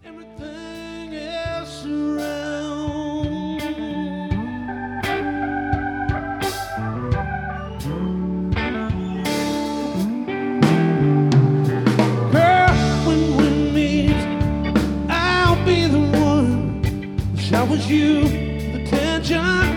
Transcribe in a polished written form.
everything else around. Girl, when we meet, I'll be the one who showers you with attention.